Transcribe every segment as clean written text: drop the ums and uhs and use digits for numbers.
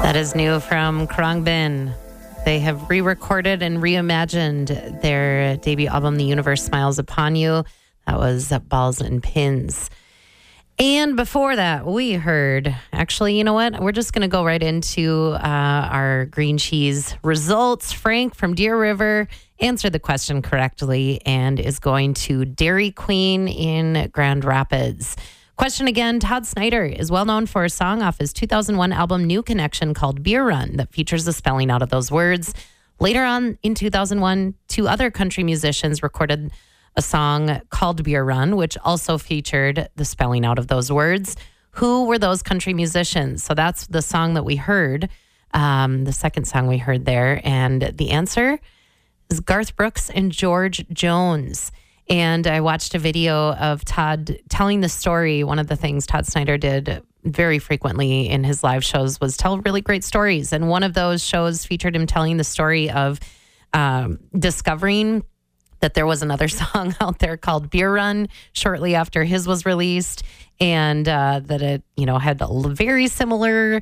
That is new from Khruangbin. They have re-recorded and reimagined their debut album, The Universe Smiles Upon You. That was Balls and Pins. And before that, we heard, actually, you know what? We're just going to go right into our green cheese results. Frank from Deer River answered the question correctly and is going to Dairy Queen in Grand Rapids. Question again, Todd Snyder is well known for a song off his 2001 album New Connection called Beer Run that features the spelling out of those words. Later on in 2001, two other country musicians recorded a song called Beer Run, which also featured the spelling out of those words. Who were those country musicians? So that's the song that we heard, the second song we heard there. And the answer is Garth Brooks and George Jones. And I watched a video of Todd telling the story. One of the things Todd Snyder did very frequently in his live shows was tell really great stories. And one of those shows featured him telling the story of discovering that there was another song out there called Beer Run shortly after his was released, and that it, had very similar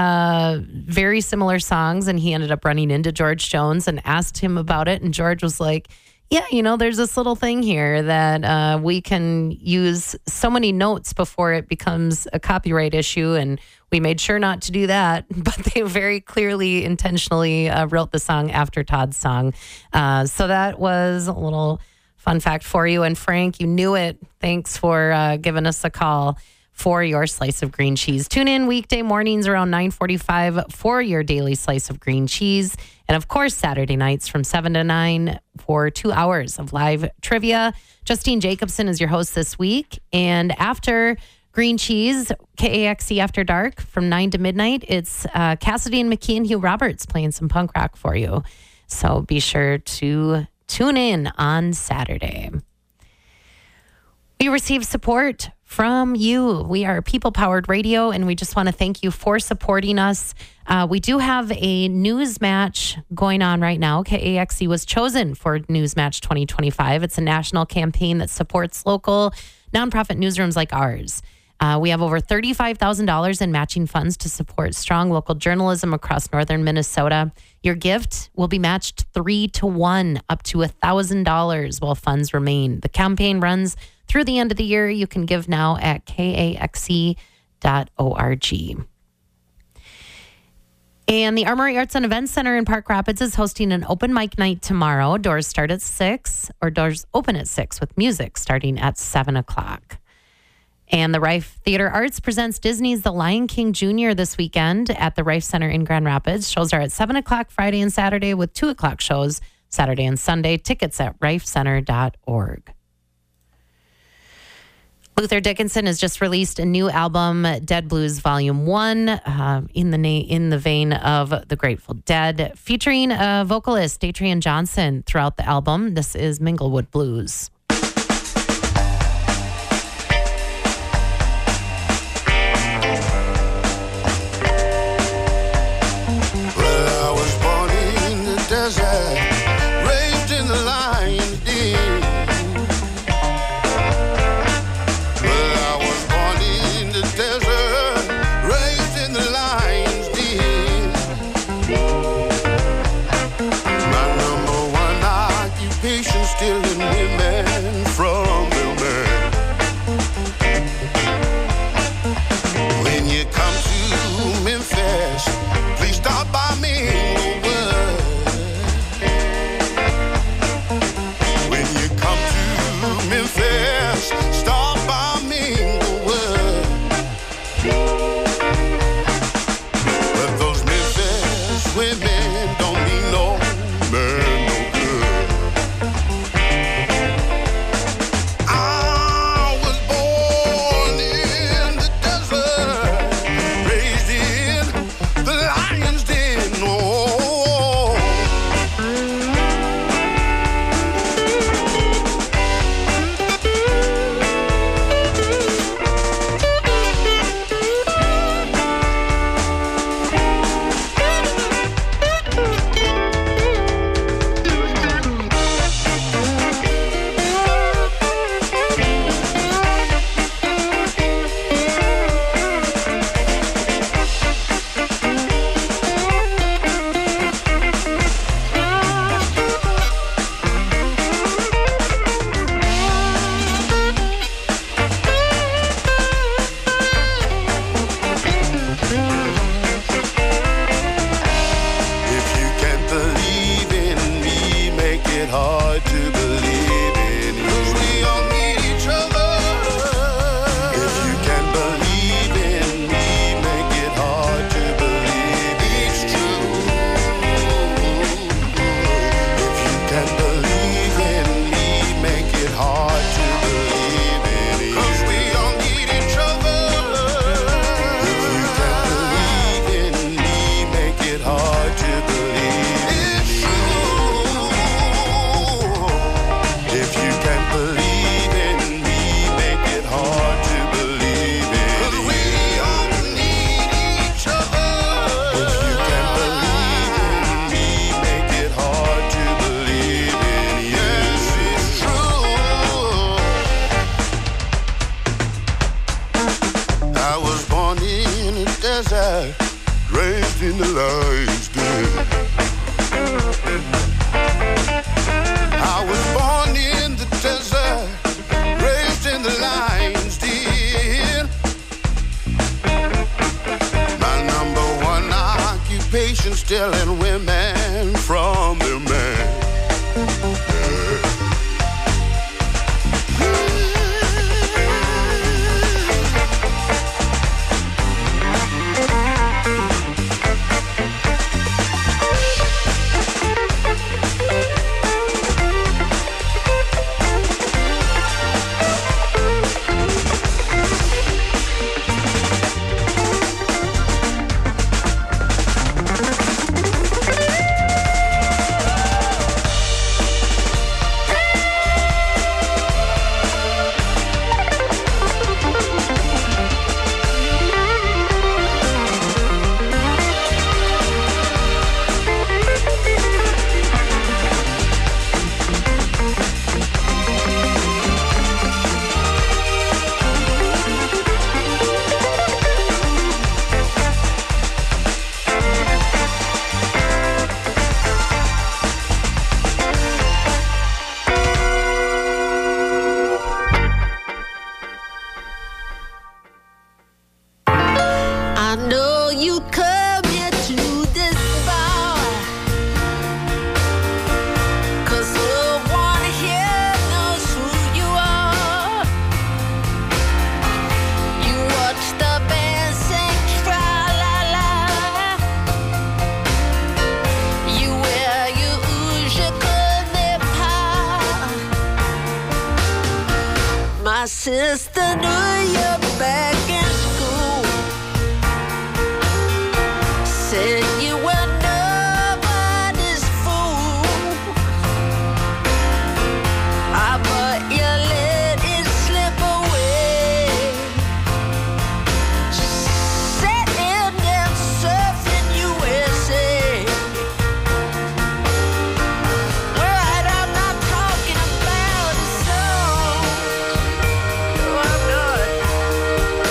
songs. And he ended up running into George Jones and asked him about it. And George was like, yeah, there's this little thing here that we can use so many notes before it becomes a copyright issue. And we made sure not to do that. But they very clearly, intentionally wrote the song after Todd's song. So that was a little fun fact for you. And Frank, you knew it. Thanks for giving us a call for your slice of green cheese. Tune in weekday mornings around 9:45 for your daily slice of green cheese. And of course, Saturday nights from 7 to 9 for 2 hours of live trivia. Justine Jacobson is your host this week. And after green cheese, KAXE After Dark from 9 to midnight, it's Cassidy and McKee and Hugh Roberts playing some punk rock for you. So be sure to tune in on Saturday. We receive support from you. We are People Powered Radio, and we just want to thank you for supporting us. We do have a news match going on right now. KAXE was chosen for News Match 2025. It's a national campaign that supports local nonprofit newsrooms like ours. We have over $35,000 in matching funds to support strong local journalism across northern Minnesota. Your gift will be matched 3-to-1, up to $1,000 while funds remain. The campaign runs through the end of the year. You can give now at kaxe.org. And the Armory Arts and Events Center in Park Rapids is hosting an open mic night tomorrow. Doors open at 6 with music starting at 7 o'clock. And the Rife Theater Arts presents Disney's The Lion King Jr. this weekend at the Rife Center in Grand Rapids. Shows are at 7 o'clock Friday and Saturday with 2 o'clock shows Saturday and Sunday. Tickets at rifecenter.org. Luther Dickinson has just released a new album, Dead Blues Volume 1, in the vein of the Grateful Dead, featuring vocalist Datrian Johnson throughout the album. This is Minglewood Blues. Raised in the lion's den. Well, I was born in the desert, raised in the lion's den. My number one occupation still in women. I was born in the desert, raised in the lion's den. I was born in the desert, raised in the lion's den. My number one occupation, stealing women from their men. My sister knew you back in school. Said you were nobody's fool. But you let it slip away. Sitting and surfing USA. Right, I'm not talking about a song. No, I'm not.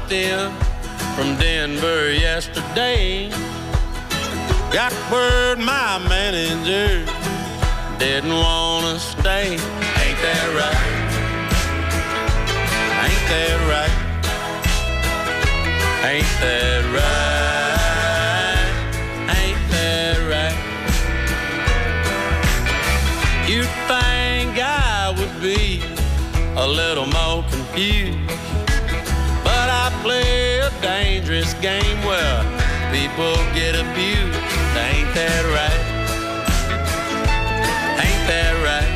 dropped in from Denver yesterday. Got word my manager didn't wanna stay. Ain't that right? Ain't that right? Ain't that right? Ain't that right? You'd think I would be a little more confused, but I play a dangerous game where people get abused. Ain't that right? Ain't that right?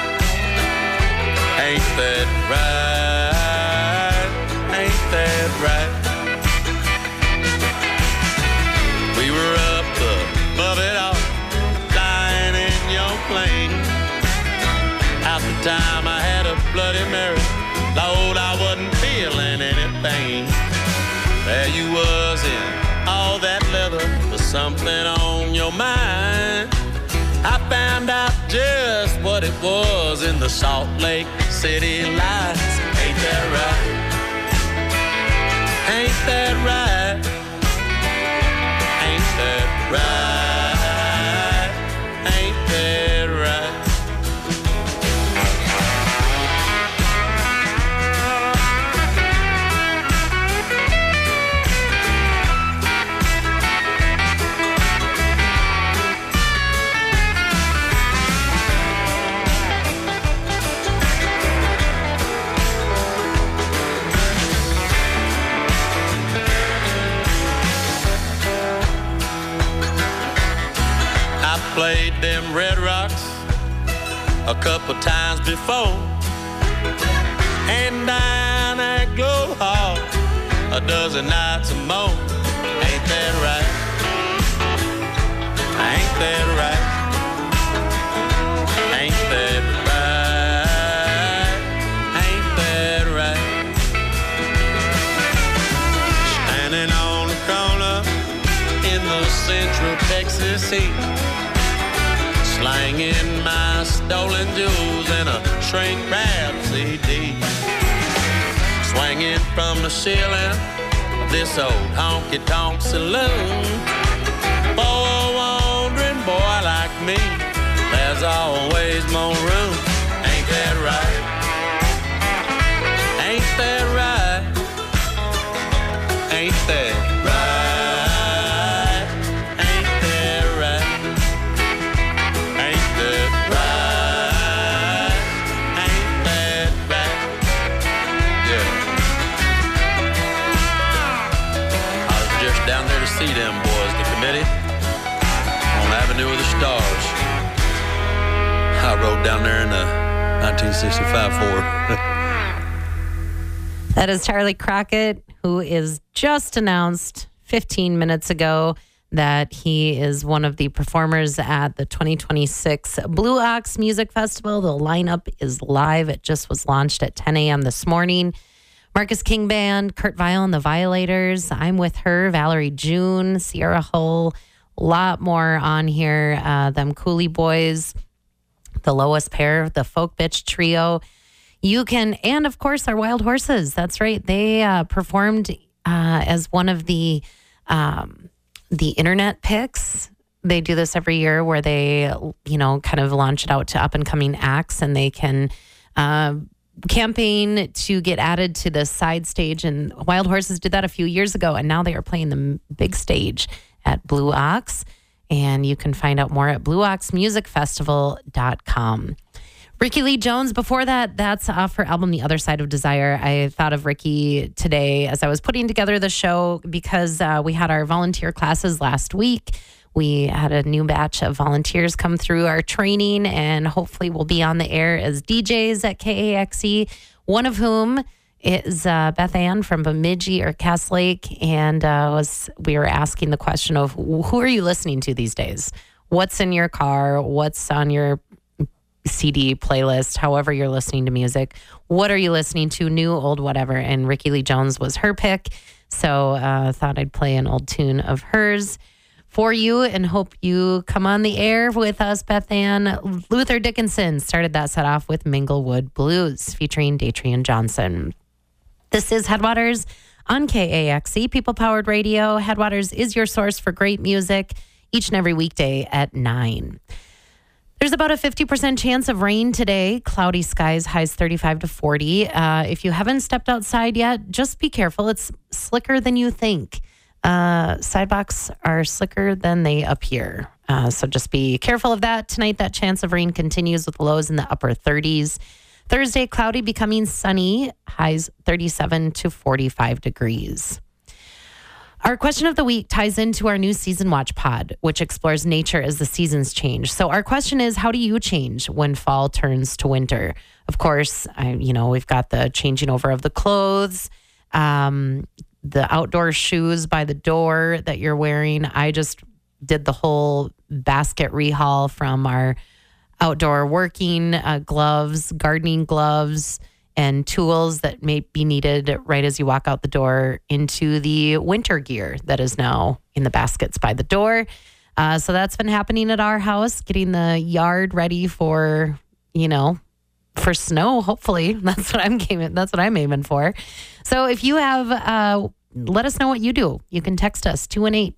Ain't that right? Ain't that right? We were up above it all, flying in your plane. Half the time I had a Bloody Mary. Lord, I wasn't feeling any pain. There you was in all that leather with something on your mind. I found out just what it was in the Salt Lake City lights. Ain't that right? Ain't that right? Ain't that right? Ain't that right? Played them Red Rocks a couple times before, and down at Glow Hall a dozen nights or more. Ain't that right? Ain't that right? Ain't that right? Ain't that right? Standing on the corner in the Central Texas heat, slanging my stolen jewels in a shrink wrap CD, swinging from the ceiling of this old honky-tonk saloon. For a wandering boy like me, there's always more room. Ain't that right? Ain't that right? Ain't that right? See them boys, the committee on Avenue of the Stars. I rode down there in the 1965 Ford. That is Charlie Crockett, who is just announced 15 minutes ago that he is one of the performers at the 2026 Blue Ox Music Festival. The lineup is live. It just was launched at 10 a.m. this morning. Marcus King Band, Kurt Vile and the Violators, I'm With Her, Valerie June, Sierra Hull, a lot more on here. Them Cooley Boys, the Lois Pair, the Folk Bitch Trio. You can, and of course, our Wild Horses. That's right. They performed as one of the internet picks. They do this every year where they, kind of launch it out to up and coming acts, and they can campaign to get added to the side stage. And Wild Horses did that a few years ago, and now they are playing the big stage at Blue Ox. And you can find out more at blueoxmusicfestival.com. Ricky Lee Jones, before that, that's off her album, The Other Side of Desire. I thought of Ricky today as I was putting together the show because we had our volunteer classes last week. We had a new batch of volunteers come through our training, and hopefully we'll be on the air as DJs at KAXE, one of whom is Beth Ann from Bemidji or Cass Lake. And we were asking the question of, who are you listening to these days? What's in your car? What's on your CD playlist, however you're listening to music? What are you listening to, new, old, whatever? And Ricky Lee Jones was her pick. So I thought I'd play an old tune of hers for you and hope you come on the air with us. Beth Ann. Luther Dickinson started that set off with Minglewood Blues featuring Datrian Johnson. This is Headwaters on KAXE, People-Powered Radio. Headwaters is your source for great music each and every weekday at 9. There's about a 50% chance of rain today. Cloudy skies, highs 35 to 40. If you haven't stepped outside yet, just be careful. It's slicker than you think. Sidewalks are slicker than they appear. So just be careful of that. Tonight, that chance of rain continues with lows in the upper 30s. Thursday, cloudy becoming sunny, highs 37 to 45 degrees. Our question of the week ties into our new Season Watch pod, which explores nature as the seasons change. So our question is, how do you change when fall turns to winter? Of course, we've got the changing over of the clothes, the outdoor shoes by the door that you're wearing. I just did the whole basket rehaul from our outdoor working gloves, gardening gloves, and tools that may be needed right as you walk out the door into the winter gear that is now in the baskets by the door. So that's been happening at our house, getting the yard ready for snow, hopefully. That's what I'm aiming for. So if you have, let us know what you do. You can text us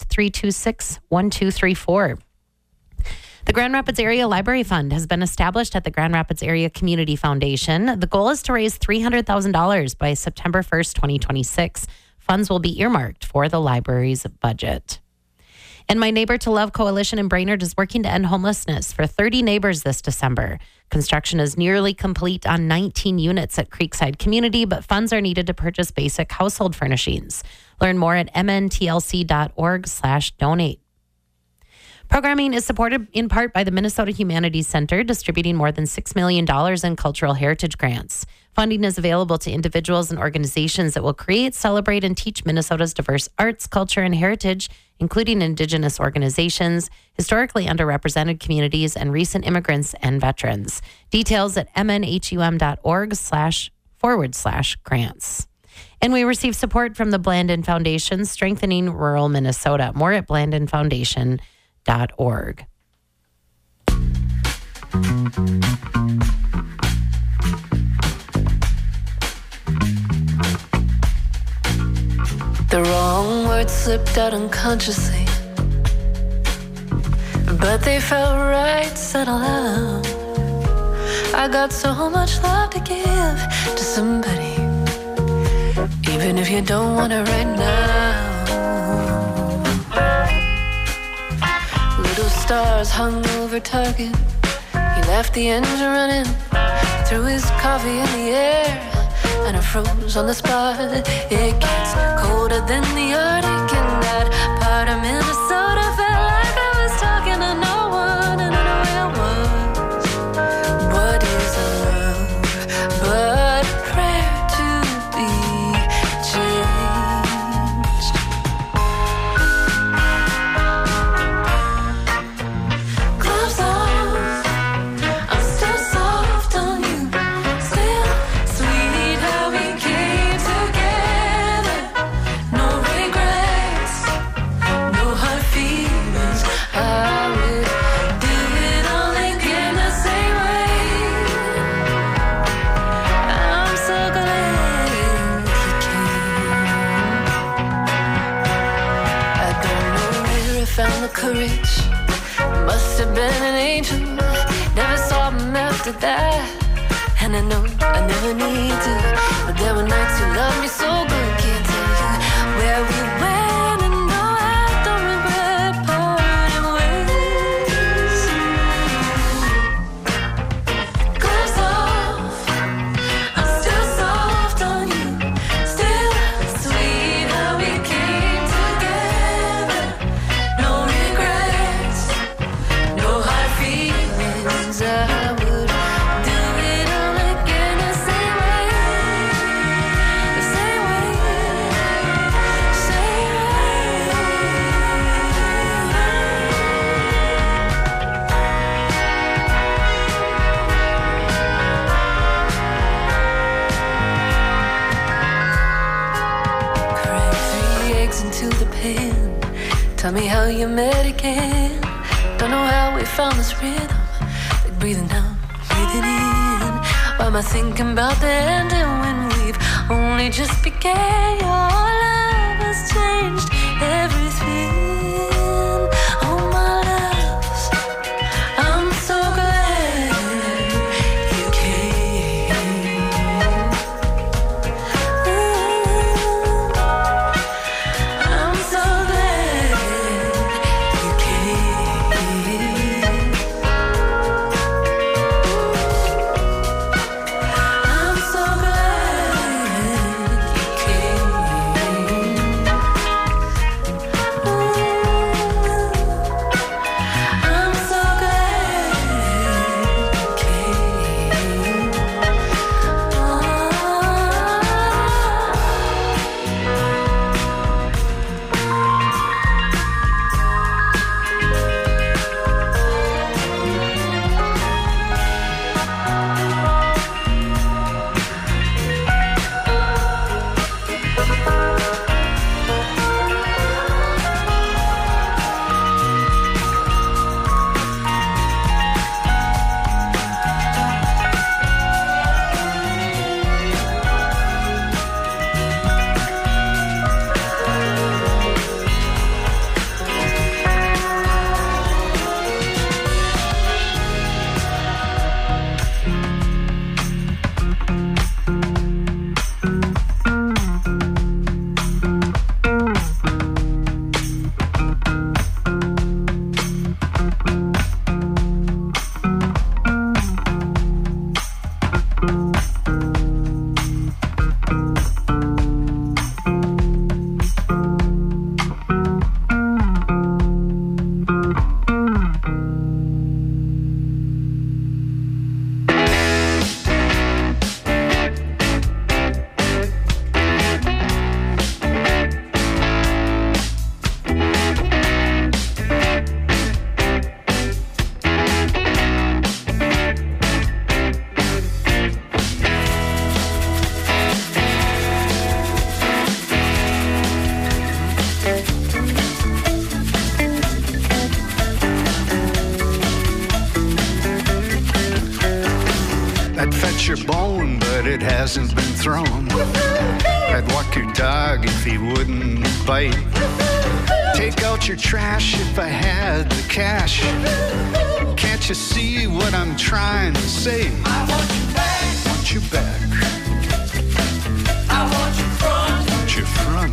218-326-1234. The Grand Rapids Area Library Fund has been established at the Grand Rapids Area Community Foundation. The goal is to raise $300,000 by September 1st, 2026. Funds will be earmarked for the library's budget. And My Neighbor to Love Coalition in Brainerd is working to end homelessness for 30 neighbors this December. Construction is nearly complete on 19 units at Creekside Community, but funds are needed to purchase basic household furnishings. Learn more at mntlc.org/donate. Programming is supported in part by the Minnesota Humanities Center, distributing more than $6 million in cultural heritage grants. Funding is available to individuals and organizations that will create, celebrate, and teach Minnesota's diverse arts, culture, and heritage, including Indigenous organizations, historically underrepresented communities, and recent immigrants and veterans. Details at mnhum.org/grants. And we receive support from the Blandin Foundation, strengthening rural Minnesota. More at blandinfoundation.org. The wrong words slipped out unconsciously, but they felt right, said aloud. I got so much love to give to somebody, even if you don't want it right now. Little stars hung over Target. He left the engine running, threw his coffee in the air, and I froze on the spot. It gets colder than the Arctic, and that part of Minnesota felt like I was talking to no one, and I know it was. What is love but a prayer to be changed? Gloves off, I'm still soft on you, still sweet how we came together. No regrets, no hard feelings. I would do it all again the same way. I'm so glad he came. I don't know where I found the courage. Must have been an angel. Never saw him after that. And I know I never need to, but there were nights you loved me so good. Can't tell you where we went, and no, I don't regret parting ways. Gloves off, I'm still soft on you, still sweet how we came together. No regrets, no hard feelings. I would do it all again the same way. The same way, same way. Crack 3 eggs into the pan. Tell me how you met again. Don't know how we found this rhythm, like breathing out, breathing in. Why am I thinking about the ending when we've only just began. Your love has changed everything. Oh my loves, I'm so glad you came. I'm so glad you came. I'm so glad you came. I'm so glad you came. I'd fetch your bone, but it hasn't been thrown. I'd walk your dog if he wouldn't bite. Take out your trash if I had the cash. Can't you see what I'm trying to say? I want you back. Want you back. I want you front. Want you front.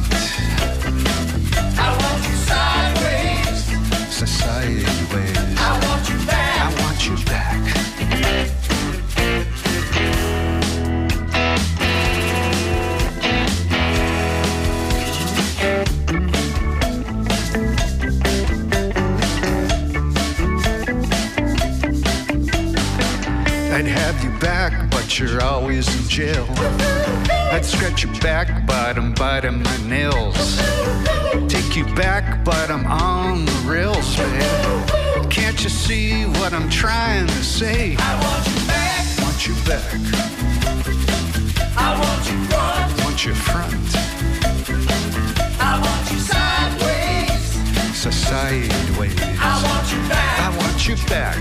I want you sideways. Sideways. I want you back. I want you back. I'd have you back, but you're always in jail. I'd scratch your back bottom, biting my nails. Take you back, but I'm on the rails, babe. Can't you see what I'm trying to say? I want you back. Want you back. I want you front. Want you front. I want you sideways. Sideways. I want you back. I want you back.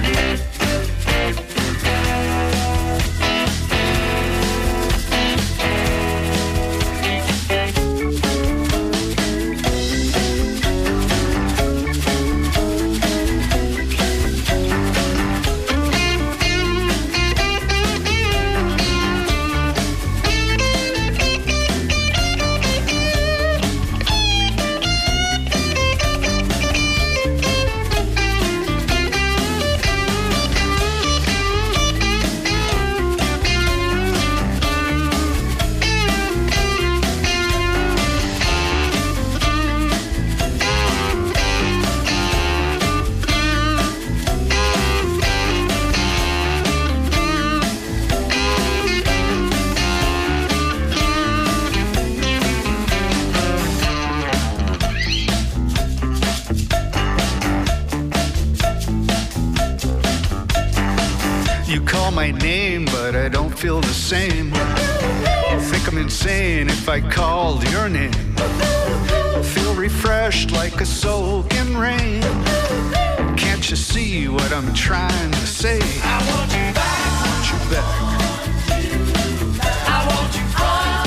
My name, but I don't feel the same. Think I'm insane if I called your name. Feel refreshed like a soaking rain. Can't you see what I'm trying to say? I want you back. I want you back. I want you front.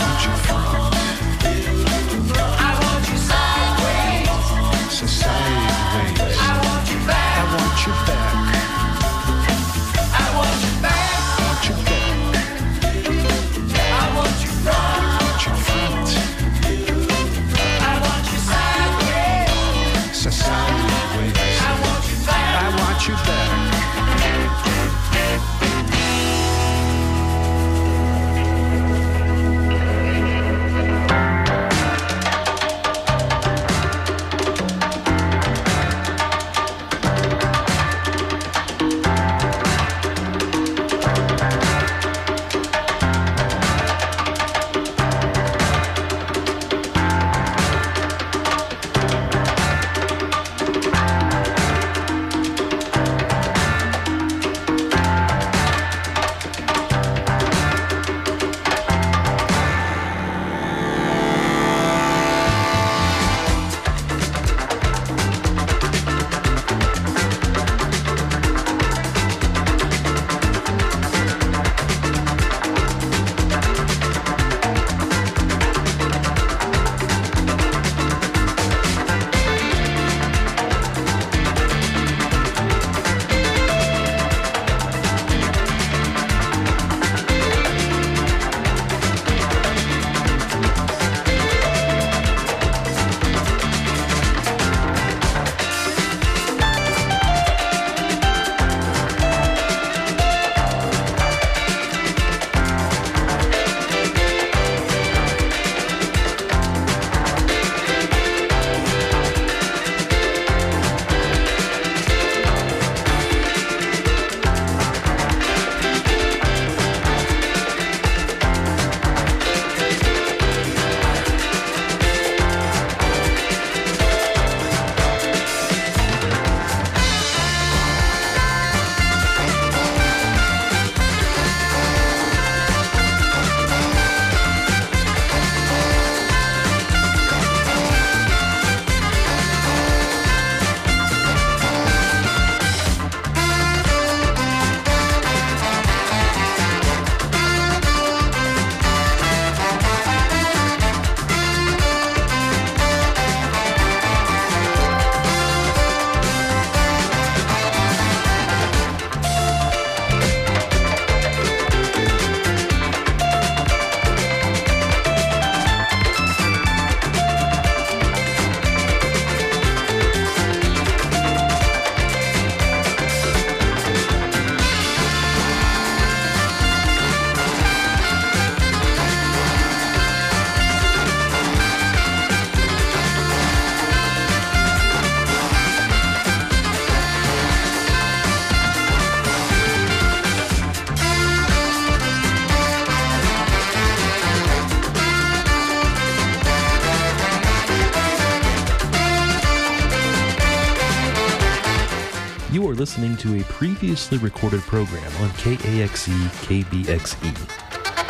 listening to a previously recorded program on KAXE KBXE.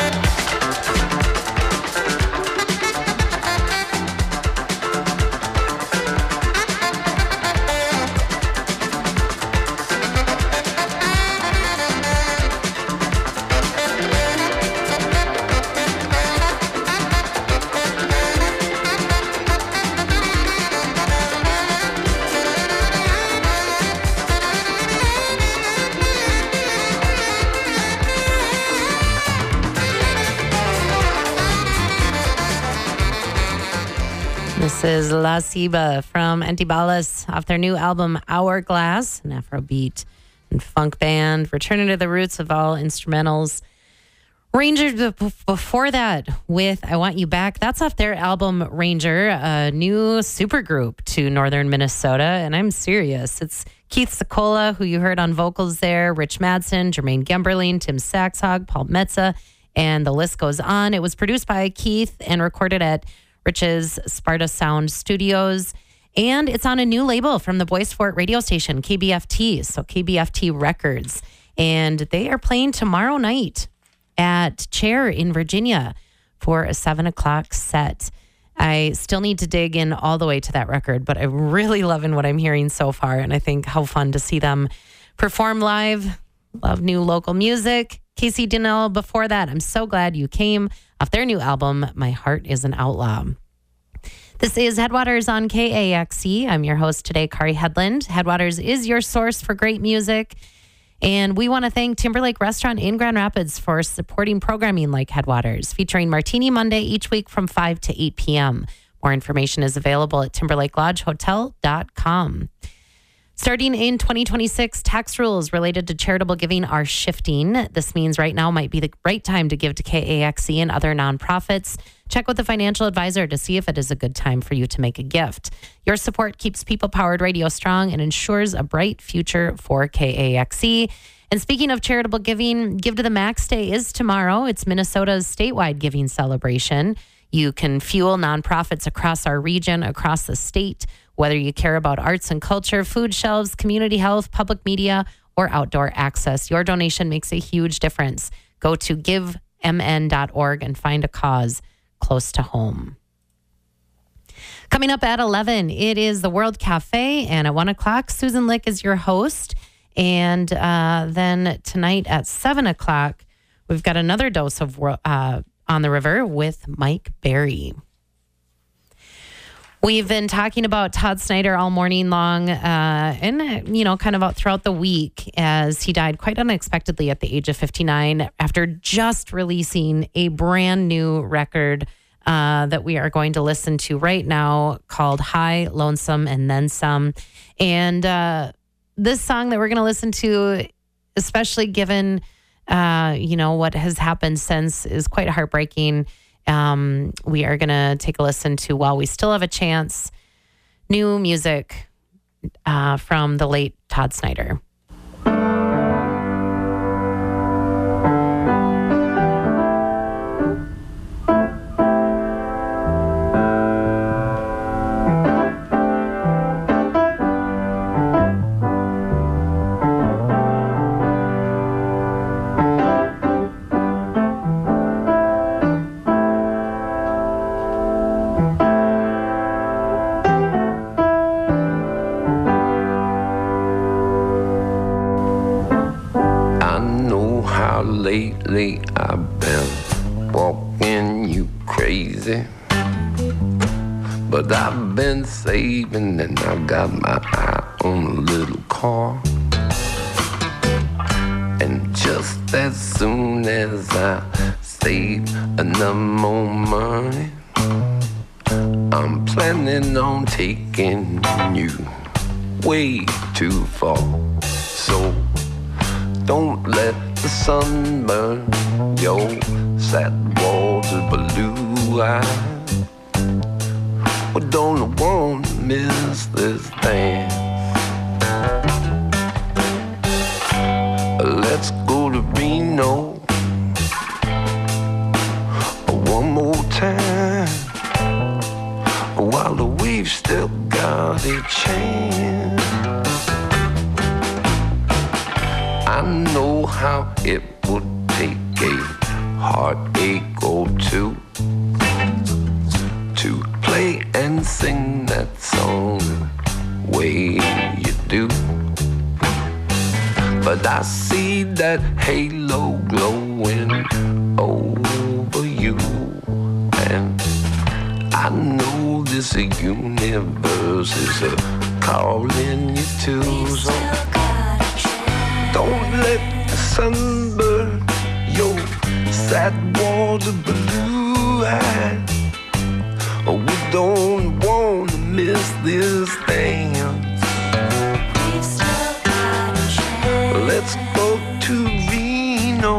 This is La Ciba from Antibalas off their new album Hourglass, an Afrobeat and funk band, returning to the roots of all instrumentals. Ranger before that with I Want You Back. That's off their album Ranger, a new supergroup to northern Minnesota. And I'm serious. It's Keith Secola, who you heard on vocals there, Rich Madsen, Jermaine Gemberling, Tim Saxhog, Paul Metza, and the list goes on. It was produced by Keith and recorded at Rich's Sparta Sound Studios. And it's on a new label from the Boys Fort radio station, KBFT, so KBFT Records. And they are playing tomorrow night at Chair in Virginia for a 7 o'clock set. I still need to dig in all the way to that record, but I'm really loving what I'm hearing so far. And I think how fun to see them perform live. Love new local music. Casey Donnell before that. I'm so glad you came off their new album, My Heart is an Outlaw. This is Headwaters on KAXE. I'm your host today, Kari Headland. Headwaters is your source for great music. And we want to thank Timberlake Restaurant in Grand Rapids for supporting programming like Headwaters, featuring Martini Monday each week from 5 to 8 p.m. More information is available at timberlakelodgehotel.com. Starting in 2026, tax rules related to charitable giving are shifting. This means right now might be the right time to give to KAXE and other nonprofits. Check with a financial advisor to see if it is a good time for you to make a gift. Your support keeps people-powered radio strong and ensures a bright future for KAXE. And speaking of charitable giving, Give to the Max Day is tomorrow. It's Minnesota's statewide giving celebration. You can fuel nonprofits across our region, across the state, whether you care about arts and culture, food shelves, community health, public media, or outdoor access. Your donation makes a huge difference. Go to givemn.org and find a cause close to home. Coming up at 11, it is the World Cafe, and at 1 o'clock, Susan Lick is your host. And then tonight at 7 o'clock, we've got another dose of On the River with Mike Berry. We've been talking about Todd Snyder all morning long and, you know, kind of out throughout the week as he died quite unexpectedly at the age of 59 after just releasing a brand new record that we are going to listen to right now called High, Lonesome, and Then Some. And this song that we're going to listen to, especially given, you know, what has happened since, is quite heartbreaking. We are going to take a listen to While We Still Have a Chance, new music from the late Todd Snyder. Lately I've been walking you crazy, but I've been saving and I got my eye on a little car. And just as soon as I save enough more money, I'm planning on taking you way too far. So don't let the sun burn your sad walls of blue eyes. We don't want to miss this dance. Let's go to Reno one more time while the waves still got a chance. I know how it would take a heartache or two to play and sing that song the way you do. But I see that halo glowing over you, and I know this universe is calling you to. So don't let the sun burn your sad water blue eyes. We don't want to miss this dance. Let's go to Reno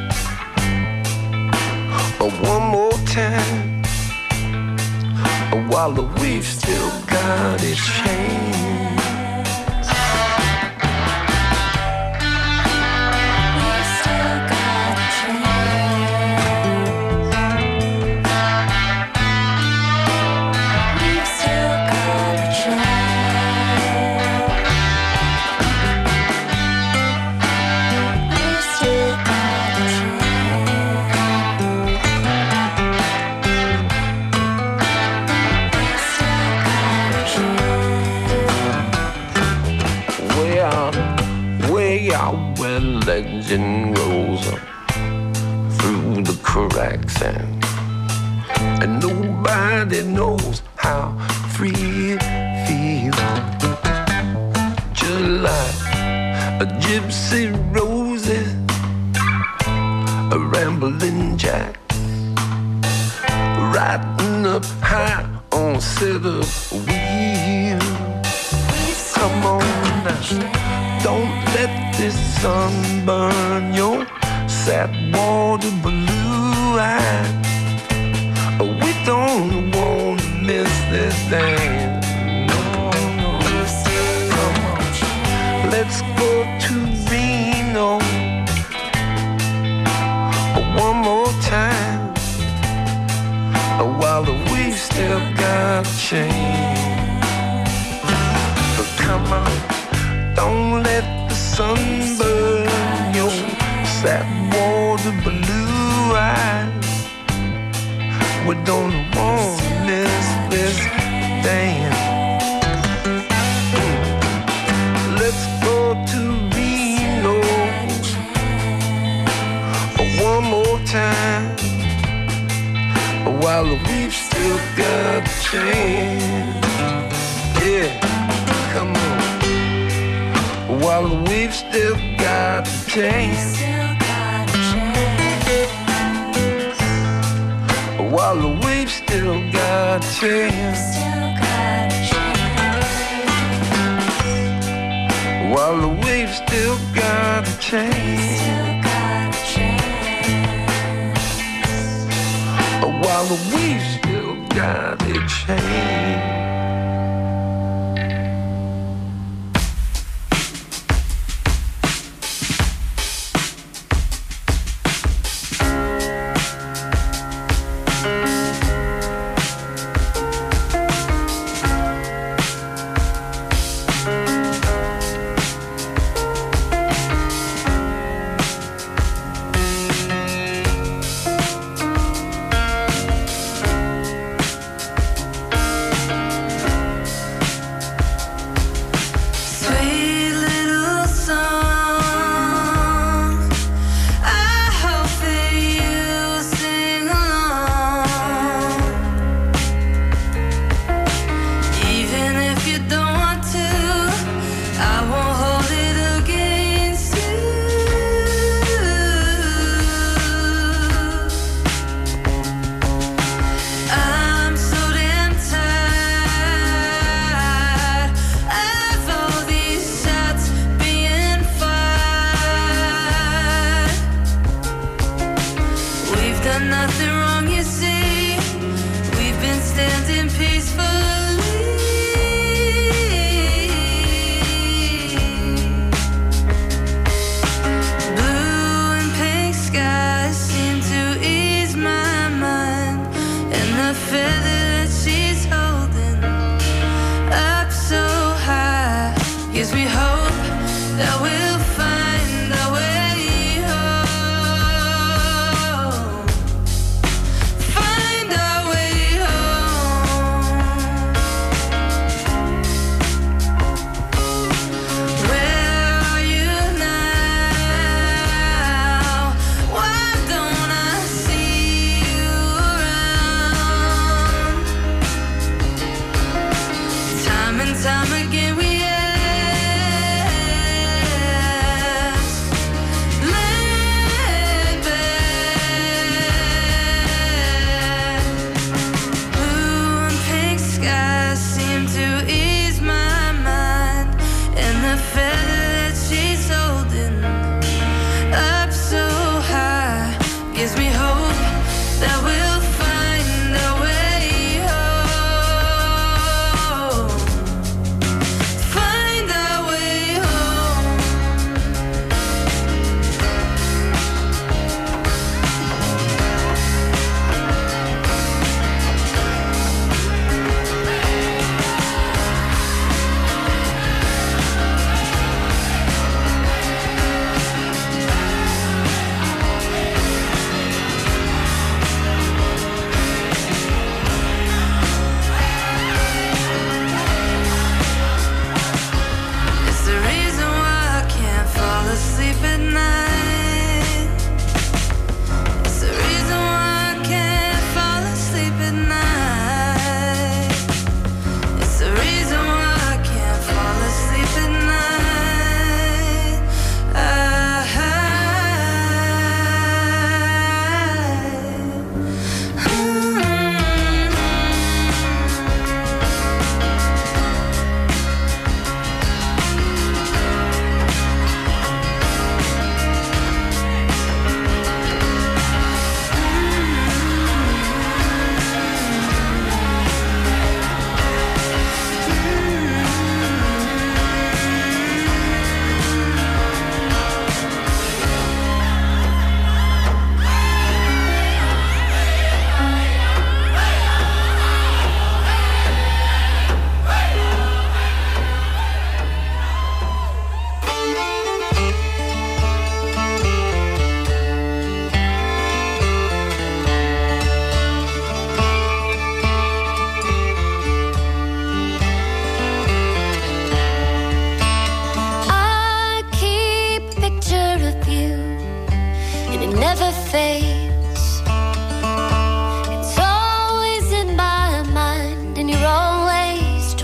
one more time while we've still got a chance. Where legend rolls up through the cracks, and nobody knows how free it feels. July, a gypsy roses, a rambling jack, riding up high on a set of wheels. Come on now, don't let this sun burn your sad water blue eyes. We don't want to miss this dance. No, no. Come on, let's go to Reno one more time while we've still got a chance. Come on, don't let the sun burn your sad water blue eyes. We don't want to miss this dance. Let's go to Reno one more time while we've still got a chance. Yeah, come on, while we've still got a chance. While we've still got a chance. While we've still got a chance. While we've still got a chance. Yes, we hope that we'll find our way.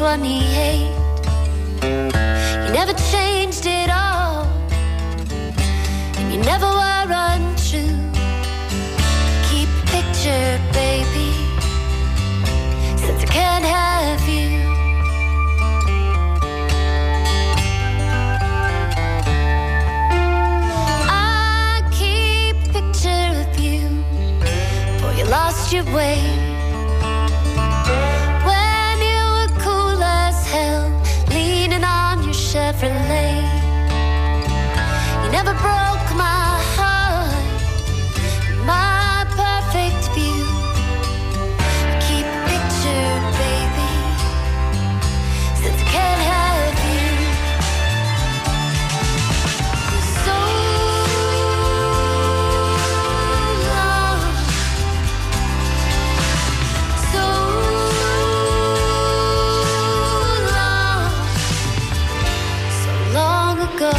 one he ate. You never changed it all, and you never were untrue. Keep a picture, baby, since I can't have you. I keep a picture of you, for you lost your way. Chevrolet. You never broke my heart, my perfect view. Keep a picture, baby, since I can't have you. So long, so long ago.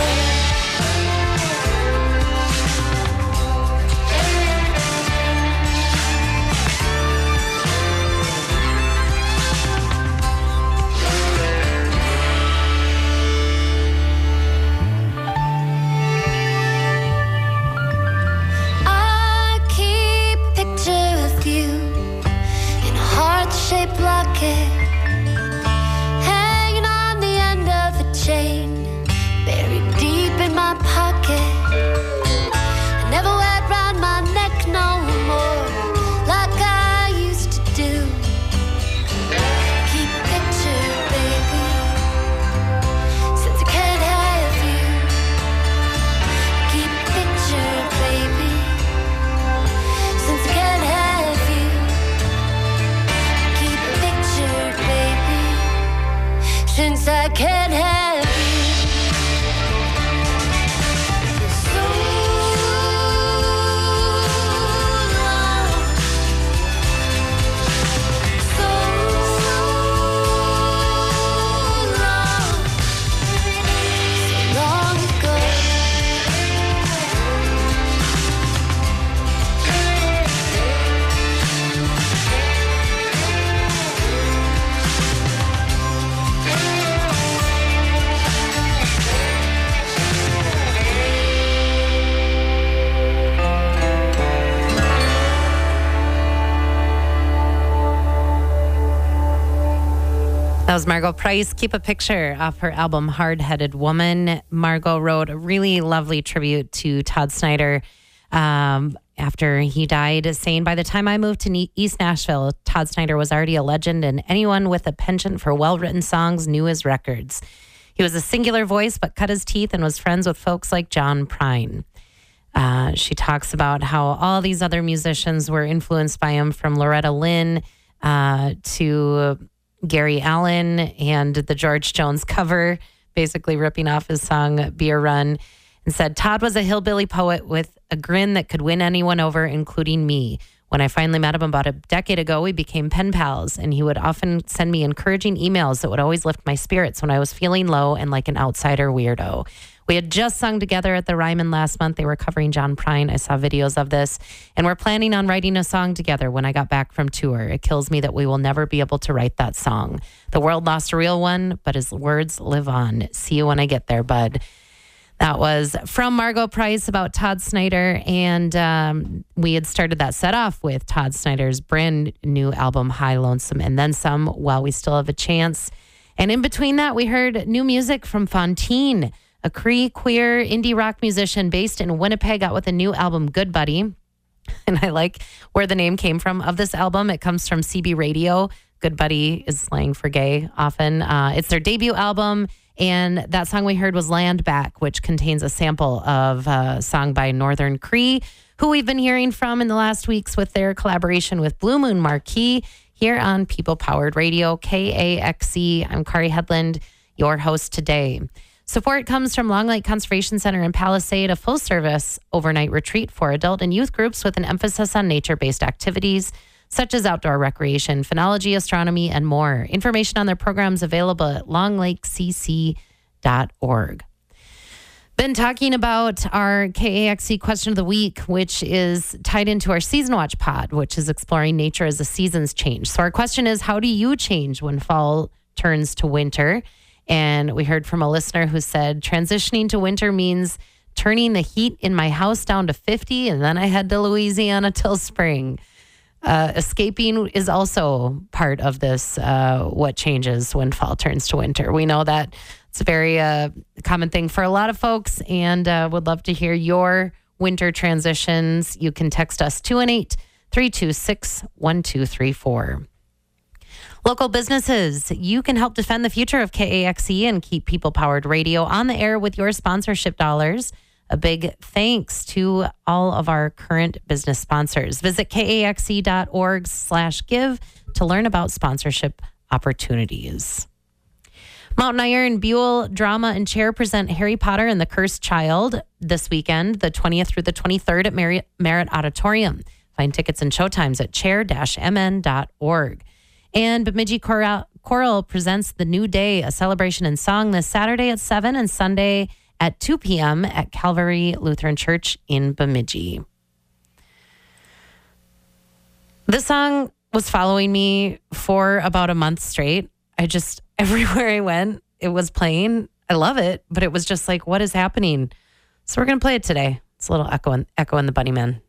I keep a picture of you in a heart-shaped locket, hanging on the end of a chain, buried deep in my pocket. I never wear it round my neck no more, like I used to do. Keep a picture, baby, since I can't have you. Keep a picture, baby, since I can't have you. Keep a picture, baby, since I can't have you. That was Margot Price. Keep a Picture off her album Hard-Headed Woman. Margot wrote a really lovely tribute to Todd Snyder after he died, saying, by the time I moved to East Nashville, Todd Snyder was already a legend, and anyone with a penchant for well-written songs knew his records. He was a singular voice, but cut his teeth and was friends with folks like John Prine. She talks about how all these other musicians were influenced by him, from Loretta Lynn to Gary Allen and the George Jones cover, basically ripping off his song Beer Run, and said, Todd was a hillbilly poet with a grin that could win anyone over, including me. When I finally met him about a decade ago, we became pen pals, and he would often send me encouraging emails that would always lift my spirits when I was feeling low and like an outsider weirdo. We had just sung together at the Ryman last month. They were covering John Prine. I saw videos of this. And we're planning on writing a song together when I got back from tour. It kills me that we will never be able to write that song. The world lost a real one, but his words live on. See you when I get there, bud. That was from Margot Price about Todd Snyder. And we had started that set off with Todd Snyder's brand new album, High Lonesome and Then Some, While We Still Have a Chance. And in between that, we heard new music from Fontaine, a Cree queer indie rock musician based in Winnipeg, out with a new album, Good Buddy. And I like where the name came from of this album. It comes from CB Radio. Good Buddy is slang for gay often. It's their debut album. And that song we heard was Land Back, which contains a sample of a song by Northern Cree, who we've been hearing from in the last weeks with their collaboration with Blue Moon Marquee here on People Powered Radio, KAXE. I'm Kari Headland, your host today. Support comes from Long Lake Conservation Center in Palisade, a full-service overnight retreat for adult and youth groups with an emphasis on nature-based activities such as outdoor recreation, phenology, astronomy, and more. Information on their programs available at longlakecc.org. Been talking about our KAXE question of the week, which is tied into our Season Watch pod, which is exploring nature as the seasons change. So our question is, how do you change when fall turns to winter. And we heard from a listener who said, transitioning to winter means turning the heat in my house down to 50, and then I head to Louisiana till spring. Escaping is also part of this, what changes when fall turns to winter. We know that it's a very common thing for a lot of folks, and would love to hear your winter transitions. You can text us 218-326-1234. Local businesses, you can help defend the future of KAXE and keep people-powered radio on the air with your sponsorship dollars. A big thanks to all of our current business sponsors. Visit kaxe.org/give to learn about sponsorship opportunities. Mountain Iron, Buell Drama and Chair present Harry Potter and the Cursed Child this weekend, the 20th through the 23rd at Merritt Auditorium. Find tickets and showtimes at chair-mn.org. And Bemidji Choral presents The New Day, a celebration in song this Saturday at 7 and Sunday at 2 p.m. at Calvary Lutheran Church in Bemidji. This song was following me for about a month straight. Everywhere I went, it was playing. I love it, but it was just like, what is happening? So we're going to play it today. It's a little Echo and the Bunnymen.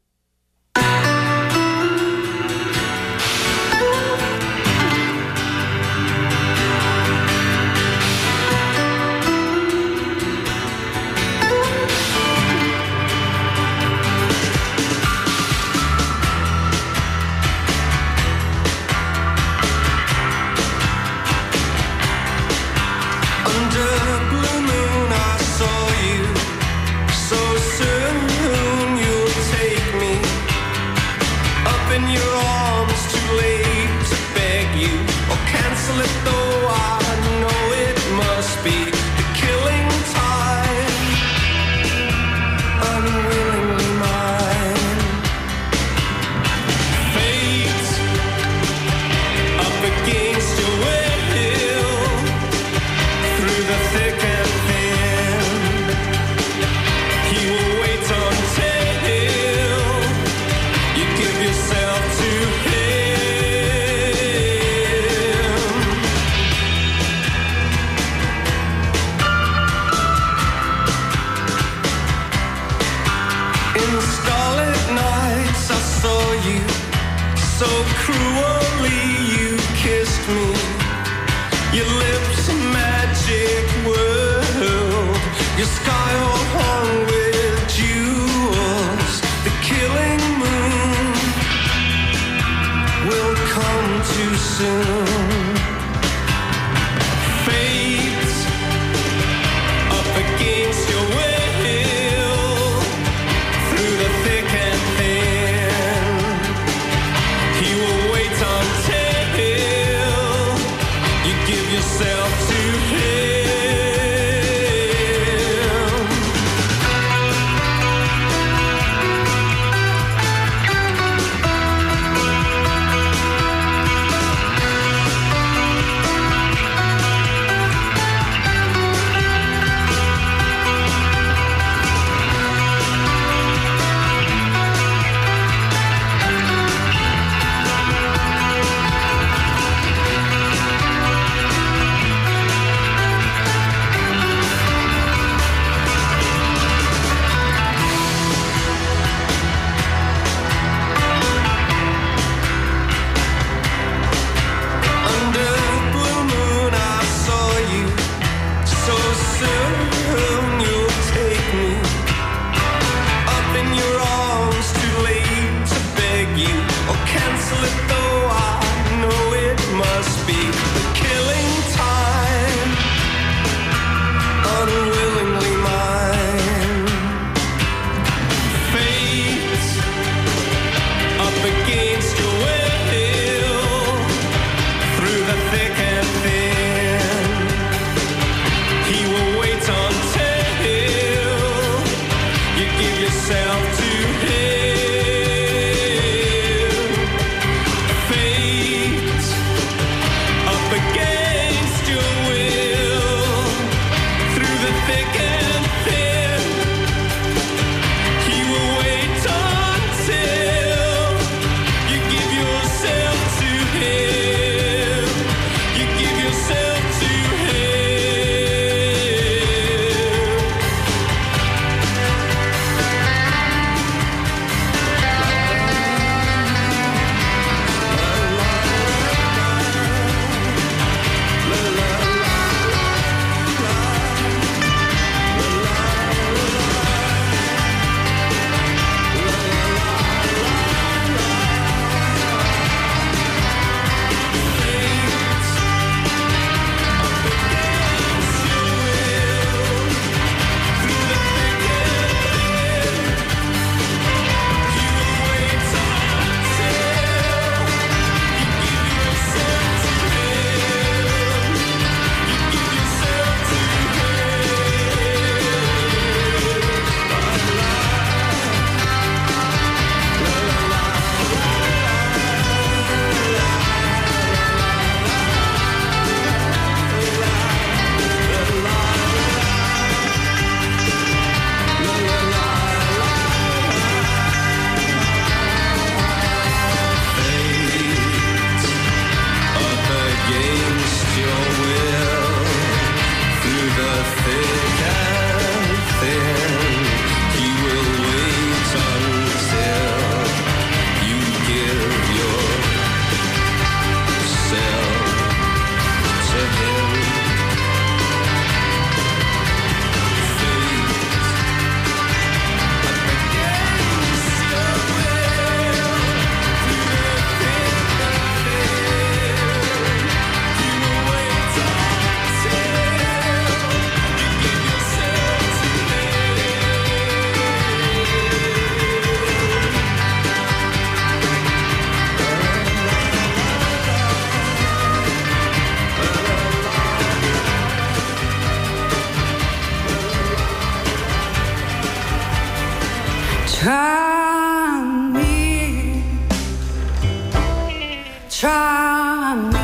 Try me,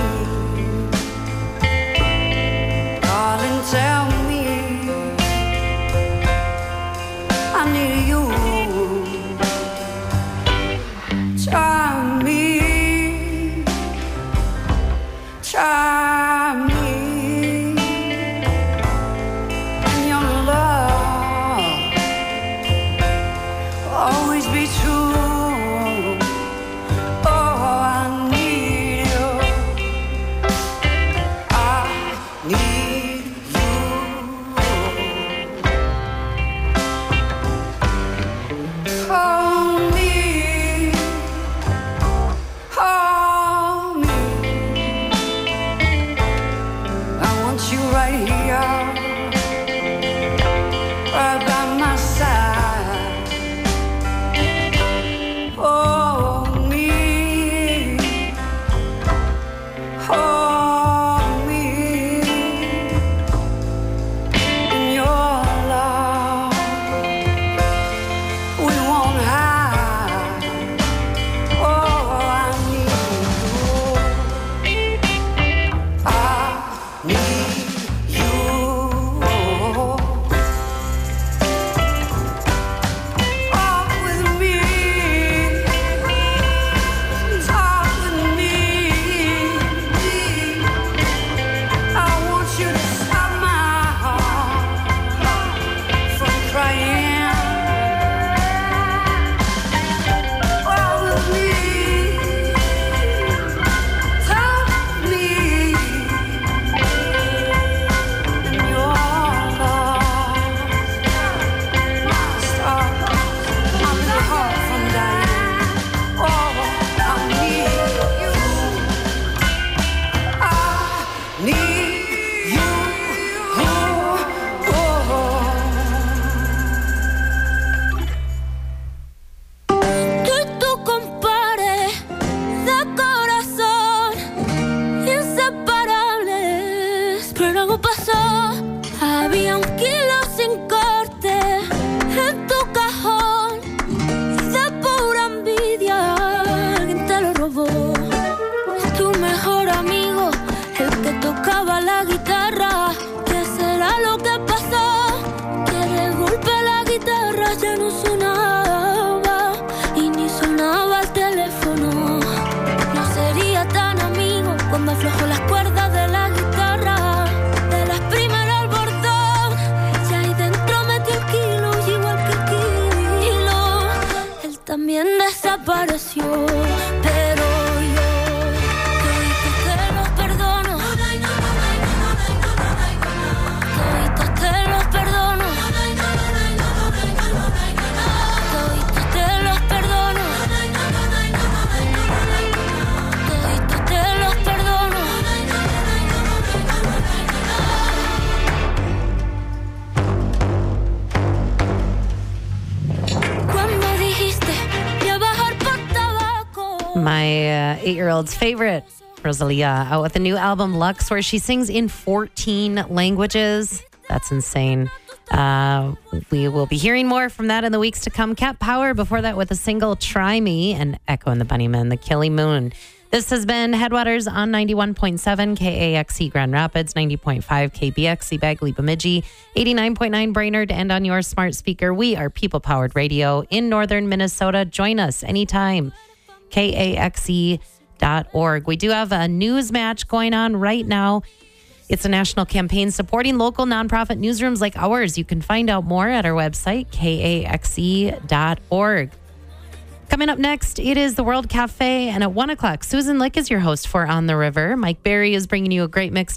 darling, tell me I need you. Try me, try me, and your love will always be true. My 8-year-old's favorite, Rosalia, out with a new album, Lux, where she sings in 14 languages. That's insane. We will be hearing more from that in the weeks to come. Cat Power before that with a single, Try Me, and Echo and the Bunnymen, The Killing Moon. This has been Headwaters on 91.7 KAXE Grand Rapids, 90.5 KBXE Bagley Bemidji, 89.9 Brainerd, and on your smart speaker. We are People-Powered Radio in northern Minnesota. Join us anytime. KAXE.org. We do have a news match going on right now. It's a national campaign supporting local nonprofit newsrooms like ours. You can find out more at our website, KAXE.org. Coming up next, it is the World Cafe, and at 1 o'clock, Susan Lick is your host for On the River. Mike Berry is bringing you a great mix